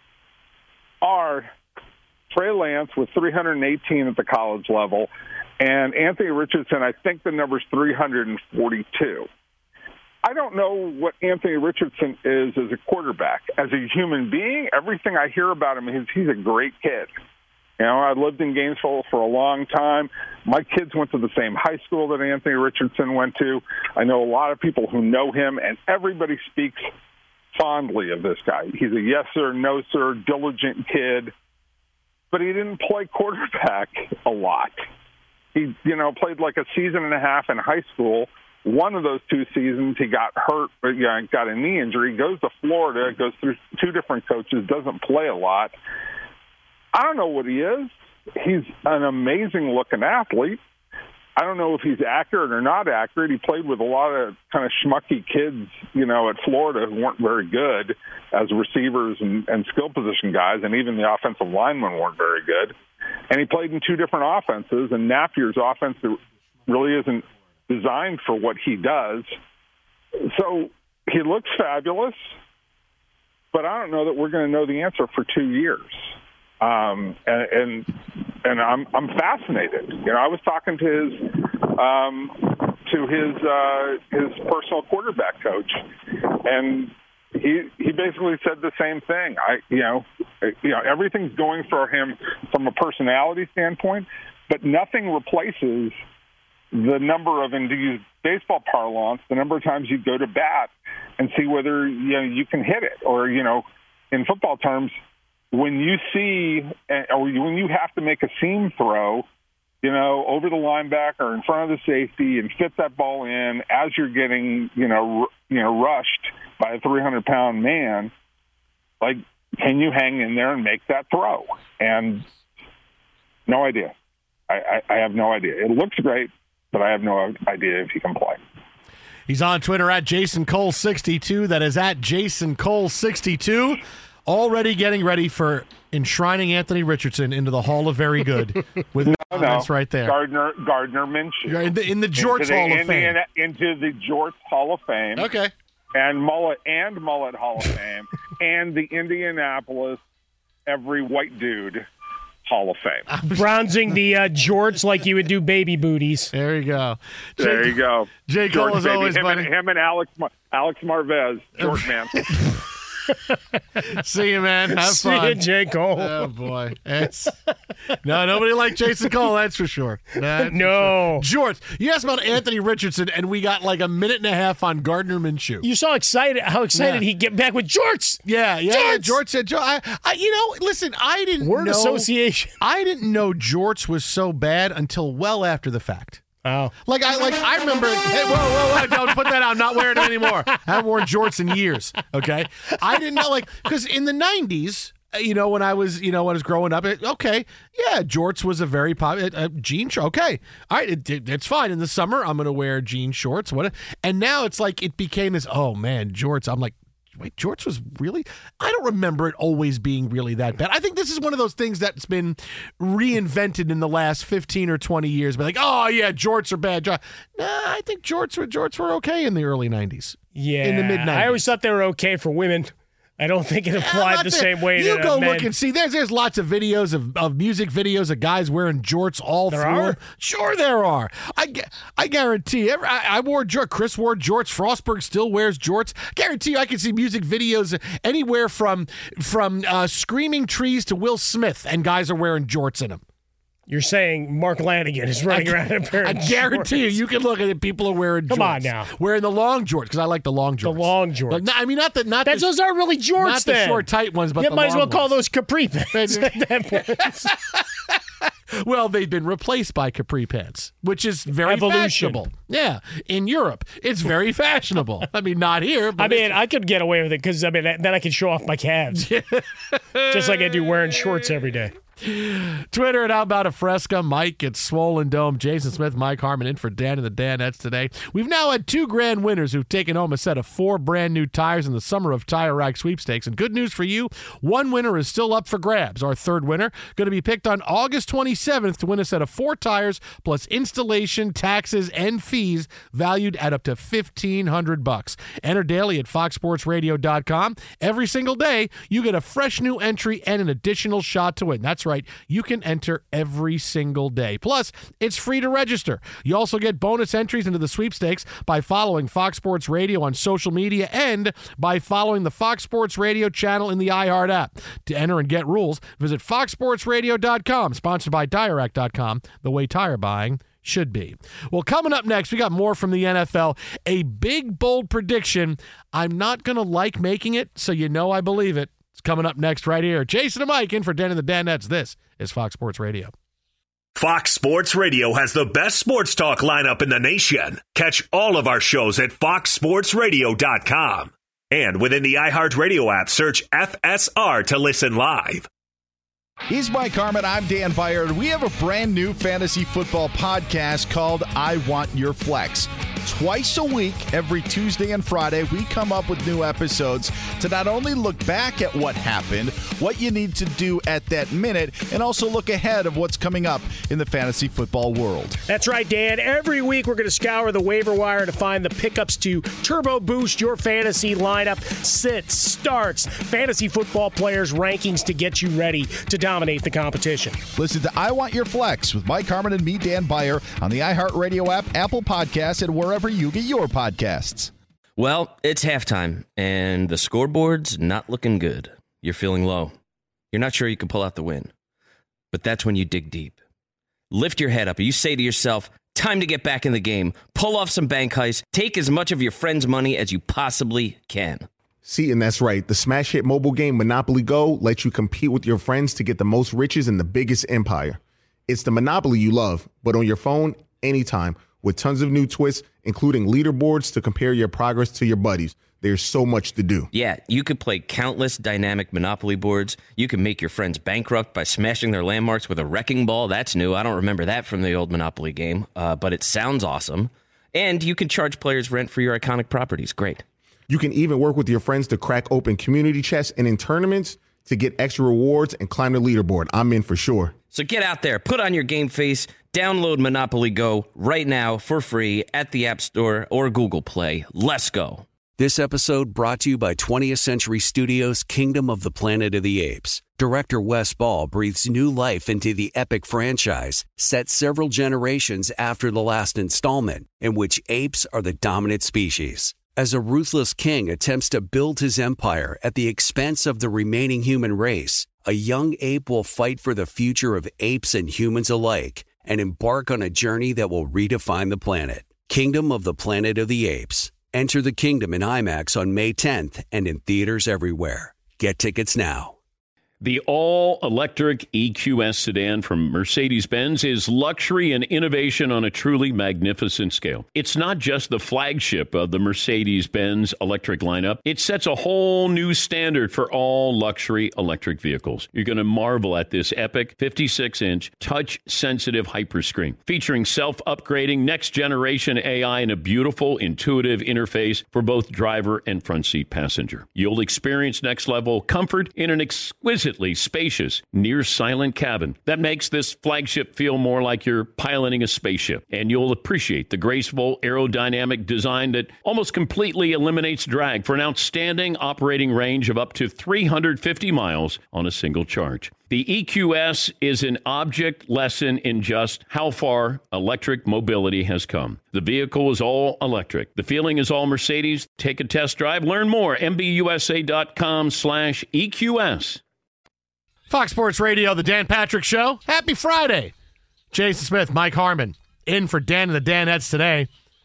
are Trey Lance with three hundred eighteen at the college level, and Anthony Richardson, I think the number's three hundred forty-two. I don't know what Anthony Richardson is as a quarterback. As a human being, everything I hear about him is he's a great kid. You know, I lived in Gainesville for a long time. My kids went to the same high school that Anthony Richardson went to. I know a lot of people who know him, and everybody speaks fondly of this guy. He's a yes sir, no sir, diligent kid, but he didn't play quarterback a lot. He, you know, played like a season and a half in high school. One of those two seasons, he got hurt, you know, got a knee injury, goes to Florida, goes through two different coaches, doesn't play a lot. I don't know what he is. He's an amazing-looking athlete. I don't know if he's accurate or not accurate. He played with a lot of kind of schmucky kids, you know, at Florida who weren't very good as receivers and, and skill position guys, and even the offensive linemen weren't very good. And he played in two different offenses, and Napier's offense really isn't designed for what he does. So he looks fabulous, but I don't know that we're going to know the answer for two years. Um, and, and and I'm I'm fascinated. You know, I was talking to his um, to his uh, his personal quarterback coach, and he he basically said the same thing. I you know you know everything's going for him from a personality standpoint, but nothing replaces the number of, and to use baseball parlance, the number of times you go to bat and see whether you know you can hit it, or you know, in football terms, when you see or when you have to make a seam throw, you know, over the linebacker in front of the safety and fit that ball in as you're getting you know r- you know rushed by a three hundred pound man, like, can you hang in there and make that throw? And no idea. I, I, I have no idea. It looks great, but I have no idea if he can play. He's on Twitter at Jason Cole sixty-two. That is at Jason Cole sixty-two. Already getting ready for enshrining Anthony Richardson into the Hall of Very Good with no, comments no. right there. Gardner Gardner Minshew. In the, in the Jorts into the Hall of Indiana, Fame. Into the Jorts Hall of Fame. Okay. And Mullet and Mullet Hall of Fame. And the Indianapolis Every White Dude Hall of Fame. Bronzing the uh, jorts like you would do baby booties. There you go. Jay, there you go. Jay Cole is always him funny. And, him and Alex Alex Marvez, Jort man. See you, man. Have See fun. you, Jay Cole. Oh, boy. It's, no, nobody like Jason Cole, that's for sure. That's no. For sure. George, you asked about Anthony Richardson, and we got like a minute and a half on Gardner Minshew. You saw excited how excited yeah. he'd get back with Jorts. Yeah, yeah. Jorts. George said, I, I, you know, listen, I didn't Word know. association. I didn't know Jorts was so bad until well after the fact. Oh. Like I like I remember hey, whoa, whoa, whoa, don't put that out. I'm not wearing them anymore. I haven't worn jorts in years. Okay. I didn't know, like, because in the nineties, you know, when I was, you know, when I was growing up, it, okay, yeah, jorts was a very popular uh, jean short. Okay. All right, it, it, it's fine. In the summer, I'm gonna wear jean shorts. What and now it's like it became this, oh man, jorts. I'm like, wait, jorts was really? I don't remember it always being really that bad. I think this is one of those things that's been reinvented in the last fifteen or twenty years. But like, oh yeah, jorts are bad. Nah, I think jorts were jorts were okay in the early nineties. Yeah, in the mid nineties. I always thought they were okay for women. I don't think it applied the same way you to go men. look and see. There's there's lots of videos of, of music videos of guys wearing jorts all there through. Are? Them. Sure, there are. I, I guarantee. Every, I, I wore jorts. Chris wore jorts. Frostberg still wears jorts. Guarantee you, I can see music videos anywhere from from uh, Screaming Trees to Will Smith, and guys are wearing jorts in them. You're saying Mark Lanigan is running I, around in a pair of I guarantee jorts. you, you can look at it. People are wearing jorts. Come on now. Wearing the long jorts, because I like the long jorts. The long jorts. Like, I mean, not the not That's, the, those aren't really jorts, not then. the short, tight ones, but you the might as well long call ones. those capri pants at that point. Well, they've been replaced by capri pants, which is very Evolution. fashionable. Yeah, in Europe, it's very fashionable. I mean, not here. But I mean, I could get away with it because I mean, then I can show off my calves, just like I do wearing shorts every day. Twitter at How About a Fresca. Mike at Swollen Dome. Jason Smith, Mike Harmon in for Dan and the Danettes today. We've now had two grand winners who've taken home a set of four brand new tires in the Summer of Tire Rack sweepstakes. And good news for you, one winner is still up for grabs. Our third winner going to be picked on August twenty-seventh to win a set of four tires plus installation, taxes, and fees valued at up to fifteen hundred bucks. Enter daily at fox sports radio dot com. Every single day, you get a fresh new entry and an additional shot to win. That's right. You can enter every single day. Plus, it's free to register. You also get bonus entries into the sweepstakes by following Fox Sports Radio on social media and by following the Fox Sports Radio channel in the iHeart app. To enter and get rules, visit fox sports radio dot com, sponsored by tire rack dot com, the way tire buying should be. Well, coming up next, we got more from the N F L. A big, bold prediction. I'm not going to like making it, so you know I believe it. It's coming up next right here. Jason and Mike in for Dan and the Danettes. This is Fox Sports Radio. Fox Sports Radio has the best sports talk lineup in the nation. Catch all of our shows at fox sports radio dot com. And within the iHeartRadio app, search F S R to listen live. He's Mike Harmon. I'm Dan Byard. We have a brand new fantasy football podcast called I Want Your Flex. Twice a week, every Tuesday and Friday, we come up with new episodes to not only look back at what happened, what you need to do at that minute, and also look ahead of what's coming up in the fantasy football world. That's right, Dan. Every week, we're going to scour the waiver wire to find the pickups to turbo boost your fantasy lineup, sits, starts, fantasy football players' rankings to get you ready to dominate the competition. Listen to I Want Your Flex with Mike Harmon and me, Dan Byer, on the iHeartRadio app, Apple Podcasts, and wherever you get your podcasts. Well, it's halftime, and the scoreboard's not looking good. You're feeling low. You're not sure you can pull out the win. But that's when you dig deep. Lift your head up. You say to yourself, time to get back in the game. Pull off some bank heists. Take as much of your friend's money as you possibly can. See, and that's right. The smash hit mobile game Monopoly Go lets you compete with your friends to get the most riches in the biggest empire. It's the Monopoly you love, but on your phone, anytime, with tons of new twists, including leaderboards to compare your progress to your buddies. There's so much to do. Yeah, you could play countless dynamic Monopoly boards. You can make your friends bankrupt by smashing their landmarks with a wrecking ball. That's new. I don't remember that from the old Monopoly game, uh, but it sounds awesome. And you can charge players rent for your iconic properties. Great. You can even work with your friends to crack open community chests and in tournaments to get extra rewards and climb the leaderboard. I'm in for sure. So get out there, put on your game face, download Monopoly Go right now for free at the App Store or Google Play. Let's go. This episode brought to you by twentieth Century Studios' Kingdom of the Planet of the Apes. Director Wes Ball breathes new life into the epic franchise, set several generations after the last installment, in which apes are the dominant species. As a ruthless king attempts to build his empire at the expense of the remaining human race, a young ape will fight for the future of apes and humans alike and embark on a journey that will redefine the planet. Kingdom of the Planet of the Apes. Enter the kingdom in IMAX on May tenth and in theaters everywhere. Get tickets now. The all-electric E Q S sedan from Mercedes-Benz is luxury and innovation on a truly magnificent scale. It's not just the flagship of the Mercedes-Benz electric lineup. It sets a whole new standard for all luxury electric vehicles. You're going to marvel at this epic fifty-six inch touch-sensitive hyperscreen featuring self-upgrading next-generation A I and a beautiful, intuitive interface for both driver and front seat passenger. You'll experience next-level comfort in an exquisite spacious, near-silent cabin that makes this flagship feel more like you're piloting a spaceship. And you'll appreciate the graceful aerodynamic design that almost completely eliminates drag for an outstanding operating range of up to three hundred fifty miles on a single charge. The E Q S is an object lesson in just how far electric mobility has come. The vehicle is all electric. The feeling is all Mercedes. Take a test drive. Learn more. M B U S A dot com slash E Q S. Fox Sports Radio, the Dan Patrick Show. Happy Friday. Jason Smith, Mike Harmon, in for Dan and the Danettes today.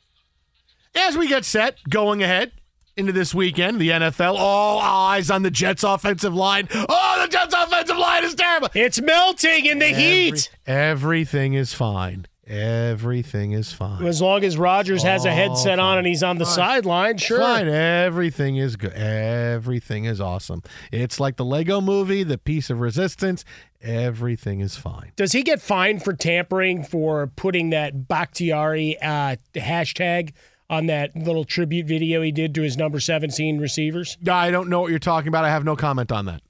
As we get set, going ahead into this weekend, the N F L, all eyes on the Jets' offensive line. Oh, the Jets' offensive line is terrible. It's melting in the Every, heat. Everything is fine. Everything is fine. As long as Rodgers has a All headset on fine. and he's on the Fine. sideline, sure. Fine. Everything is good. Everything is awesome. It's like the Lego movie, The Piece of Resistance. Everything is fine. Does he get fined for tampering for putting that Bakhtiari uh, hashtag on that little tribute video he did to his number seventeen receivers? I don't know what you're talking about. I have no comment on that.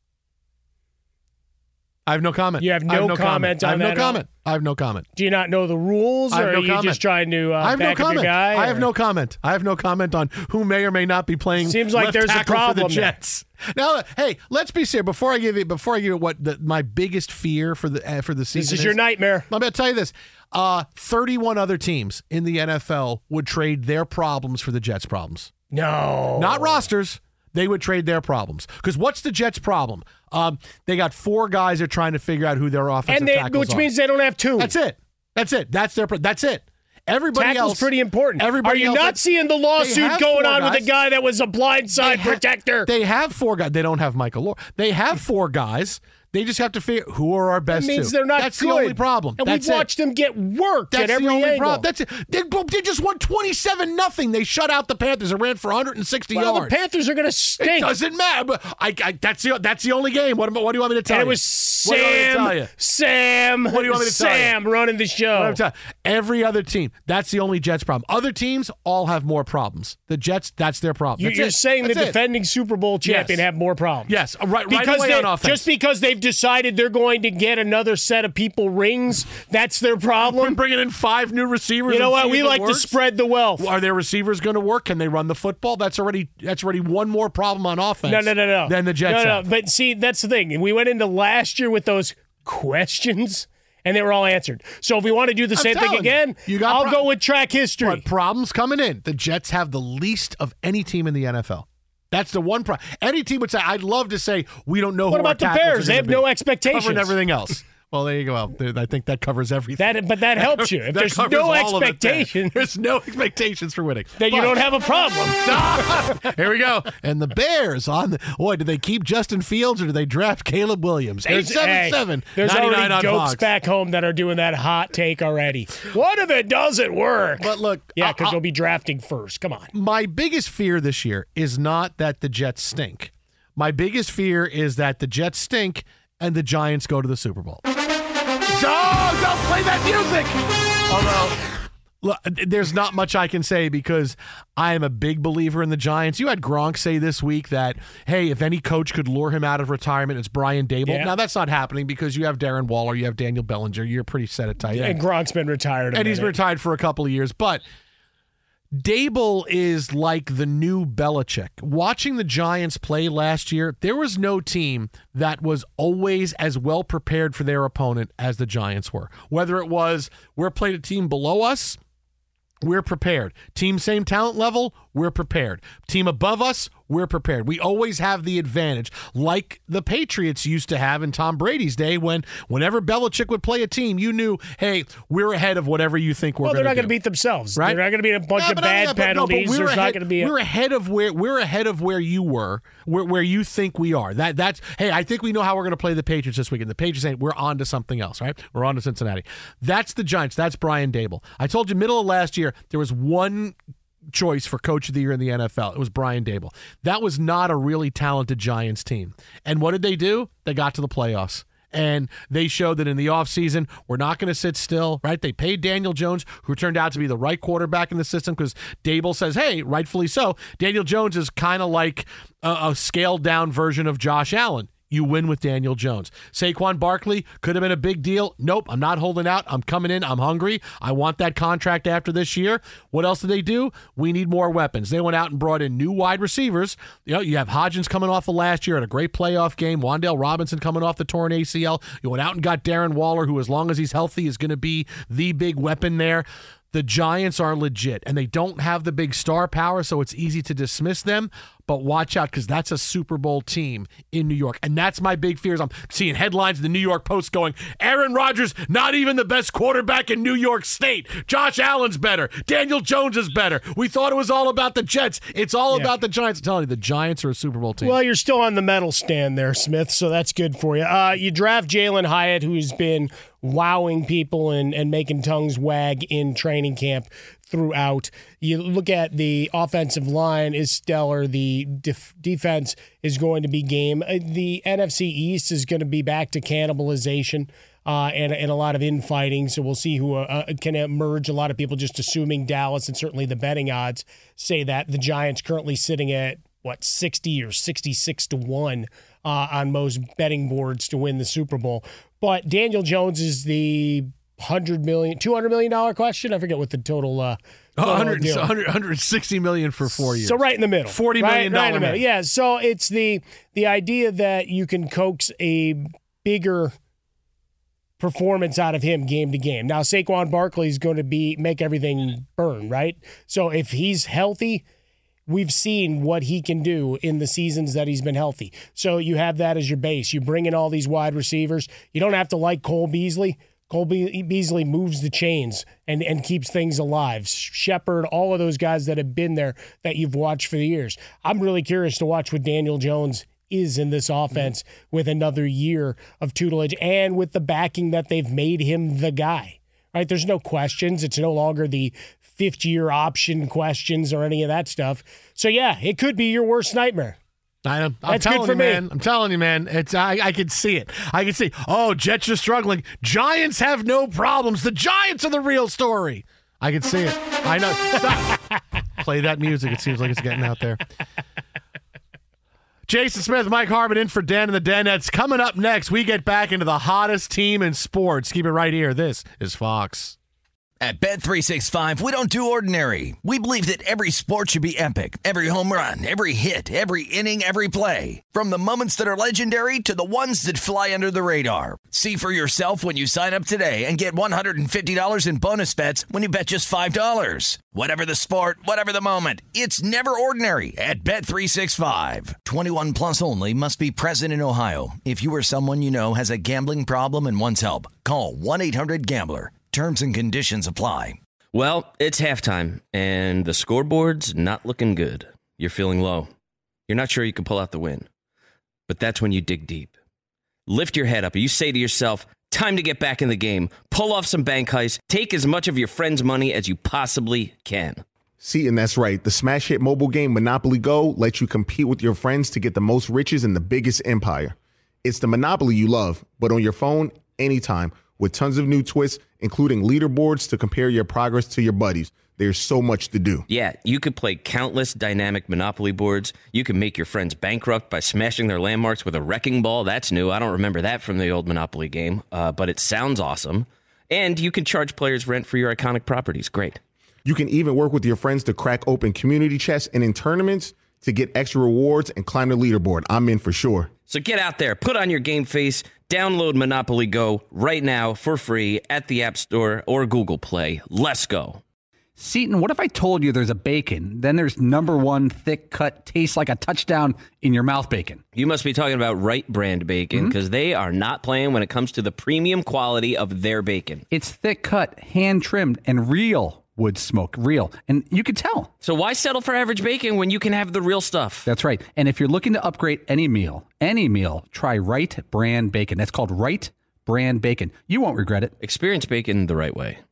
I have no comment. You have no, I have no comment, comment. on I have that? no comment. I have no comment. Do you not know the rules, I or have no are you comment. just trying to uh, I have no back up your comment. guy? I have or- no comment. I have no comment on who may or may not be playing. Seems like left there's a tackle problem for the there. Jets. Now, hey, let's be serious. Before I give you, before I give you what the, my biggest fear for the uh, for the season This is your nightmare. I'm going to tell you this: uh, thirty-one other teams in the N F L would trade their problems for the Jets' problems. No, Not rosters. They would trade their problems. Because what's the Jets' problem? Um, they got four guys they're trying to figure out who their offensive and they, tackles which are. means they don't have two. That's it. That's it. That's their. That's it. Everybody Tackle's else pretty important. Everybody Are you else, not seeing the they lawsuit have going four on with guys. the guy that was a blindside They ha- protector? They have four guys. They don't have Michael Lord. They have four guys. They just have to figure who are our best That means two. they're not That's good. the only problem. And That's we've it. watched them get worked That's at every the only angle. problem. That's it. They, they just won twenty-seven nothing. They shut out the Panthers and ran for one hundred sixty well, yards. the Panthers are going to stink. It doesn't matter. But I, I, that's the that's the only game. What, am- what do you want me to tell and you? it was What do you want me to Sam, tell you? Sam, What do you want me to tell you? Sam running the show. What I'm telling you, every other team, that's the only Jets problem. Other teams all have more problems. The Jets, that's their problem. You, That's you're it. saying That's the it. defending Super Bowl champion Yes. have more problems. Yes, right, right because away they, on offense. just because they've decided they're going to get another set of people rings, that's their We're problem. bringing in five new receivers. You know and what? see We if it like works. to spread the wealth. Are their receivers going to work? Can they run the football? That's already that's already one more problem on offense. No, no, no, no. Than the Jets. No, no. have. But see, that's the thing. We went into last year with those questions, and they were all answered. So if we want to do the I'm same thing telling you, again, you got I'll pro- go with track history. But problems coming in. The Jets have the least of any team in the N F L. That's the one problem. Any team would say, I'd love to say, we don't know What who our about the tackles Bears? are They gonna have be. no expectations. Covering everything else. Well, there you go. Well, I think that covers everything. That, but that helps you. If That there's covers no all of it there. expectations, There's no expectations for winning. then you But- don't have a problem. Here we go. And the Bears on the boy, do they keep Justin Fields or do they draft Caleb Williams? eight There's- seven hey, seven. There's already on jokes Fox. back home that are doing that hot take already. What if it doesn't work? But look, yeah, uh, because uh, you'll be drafting first. Come on. my biggest fear this year is not that the Jets stink. My biggest fear is that the Jets stink and the Giants go to the Super Bowl. Oh, don't play that music. Although, look, there's not much I can say because I am a big believer in the Giants. You had Gronk say this week that, hey, if any coach could lure him out of retirement, it's Brian Dable. Yeah. Now, that's not happening because you have Darren Waller, you have Daniel Bellinger. You're pretty set at tight end. And Gronk's been retired. A And he's been minute. retired for a couple of years. But Dable is like the new Belichick. Watching the Giants play last year, there was no team that was always as well prepared for their opponent as the Giants were. Whether it was we're playing a team below us, we're prepared. Team same talent level, we're prepared. Team above us, we're prepared. We always have the advantage, like the Patriots used to have in Tom Brady's day when whenever Belichick would play a team, you knew, hey, we're ahead of whatever you think we're Well, going they're to not do. going to beat themselves. Right? They're not going to be a bunch No, of but bad no, but no, but penalties. we're There's ahead, not going to be. A, we're ahead of where we're ahead of where you were, where, where you think we are. That that's hey, I think we know how we're going to play the Patriots this weekend. The Patriots saying we're on to something else, right? We're on to Cincinnati. That's the Giants. That's Brian Dable. I told you middle of last year there was one choice for coach of the year in the N F L. It was Brian Dable. That was not a really talented Giants team. And what did they do? They got to the playoffs. And they showed that in the offseason, we're not going to sit still, right? They paid Daniel Jones, who turned out to be the right quarterback in the system because Dable says, hey, rightfully so. Daniel Jones is kind of like a, a scaled-down version of Josh Allen. You win with Daniel Jones. Saquon Barkley could have been a big deal. Nope, I'm not holding out. I'm coming in. I'm hungry. I want that contract after this year. What else did they do? We need more weapons. They went out and brought in new wide receivers. You know, you have Hodgins coming off of last year at a great playoff game. Wan'Dale Robinson coming off the torn A C L. You went out and got Darren Waller, who, as long as he's healthy, is going to be the big weapon there. The Giants are legit, and they don't have the big star power, so it's easy to dismiss them. but watch out because that's a Super Bowl team in New York. And that's my big fears. I'm seeing headlines in the New York Post going, Aaron Rodgers, not even the best quarterback in New York State. Josh Allen's better. Daniel Jones is better. We thought it was all about the Jets. It's all yeah. about the Giants. I'm telling you, the Giants are a Super Bowl team. Well, you're still on the medal stand there, Smith, so that's good for you. Uh, you draft Jalen Hyatt, who's been wowing people and, and making tongues wag in training camp throughout. You look at the offensive line is stellar. The def- defense is going to be game. The N F C East is going to be back to cannibalization uh, and, and a lot of infighting, so we'll see who uh, can emerge. A lot of people just assuming Dallas, and certainly the betting odds say that. The Giants currently sitting at, what, sixty or sixty-six to one uh, on most betting boards to win the Super Bowl. But Daniel Jones is the one hundred million dollars, two hundred million dollars question. I forget what the total uh one hundred, one hundred, one hundred sixty million dollars for four years. So right in the middle. forty million dollars. Right, right in the middle. Yeah, so it's the the idea that you can coax a bigger performance out of him game to game. Now Saquon Barkley is going to be make everything burn, right? So if he's healthy, we've seen what he can do in the seasons that he's been healthy. So you have that as your base. You bring in all these wide receivers. You don't have to like Cole Beasley. Cole Be- Beasley moves the chains and, and keeps things alive. Shepard, all of those guys that have been there that you've watched for the years. I'm really curious to watch what Daniel Jones is in this offense mm-hmm. with another year of tutelage and with the backing that they've made him the guy. Right? There's no questions. It's no longer the fifth-year option questions or any of that stuff. So, yeah, it could be your worst nightmare. I am. I'm That's telling good for you, me. man. I'm telling you, man. It's I, I can see it. I can see. Oh, Jets are struggling. Giants have no problems. The Giants are the real story. I can see it. I know. Stop. Play that music. It seems like it's getting out there. Jason Smith, Mike Harmon in for Dan and the Danettes. Coming up next, we get back into the hottest team in sports. Keep it right here. This is Fox. At Bet three sixty-five, we don't do ordinary. We believe that every sport should be epic. Every home run, every hit, every inning, every play. From the moments that are legendary to the ones that fly under the radar. See for yourself when you sign up today and get one hundred fifty dollars in bonus bets when you bet just five dollars. Whatever the sport, whatever the moment, it's never ordinary at Bet three sixty-five. twenty-one plus only. Must be present in Ohio. If you or someone you know has a gambling problem and wants help, call one eight hundred gambler. Terms and conditions apply. Well, it's halftime, and the scoreboard's not looking good. You're feeling low. You're not sure you can pull out the win. But that's when you dig deep. Lift your head up, and you say to yourself, time to get back in the game. Pull off some bank heists. Take as much of your friend's money as you possibly can. See, and that's right. The smash hit mobile game Monopoly Go lets you compete with your friends to get the most riches in the biggest empire. It's the Monopoly you love, but on your phone, anytime, with tons of new twists, including leaderboards to compare your progress to your buddies. There's so much to do. Yeah, you could play countless dynamic Monopoly boards. You can make your friends bankrupt by smashing their landmarks with a wrecking ball. That's new. I don't remember that from the old Monopoly game, uh, but it sounds awesome. And you can charge players rent for your iconic properties. Great. You can even work with your friends to crack open community chests and in tournaments to get extra rewards and climb the leaderboard. I'm in for sure. So get out there, put on your game face, download Monopoly Go right now for free at the App Store or Google Play. Let's go. Seton, what if I told you there's a bacon, then there's number one thick cut, tastes like a touchdown in your mouth bacon? You must be talking about Wright Brand Bacon because mm-hmm. they are not playing when it comes to the premium quality of their bacon. It's thick cut, hand trimmed, and real wood smoke, real. And you could tell. So why settle for average bacon when you can have the real stuff? That's right. And if you're looking to upgrade any meal, any meal, try Wright Brand Bacon. That's called Wright Brand Bacon. You won't regret it. Experience bacon the right way.